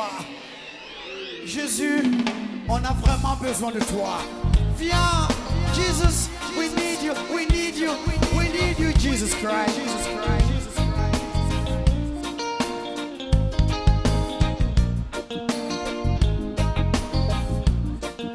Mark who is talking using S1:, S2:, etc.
S1: Jésus, on a vraiment besoin de toi. Viens, Jesus, we need you, we need you, we need you, Jesus Christ.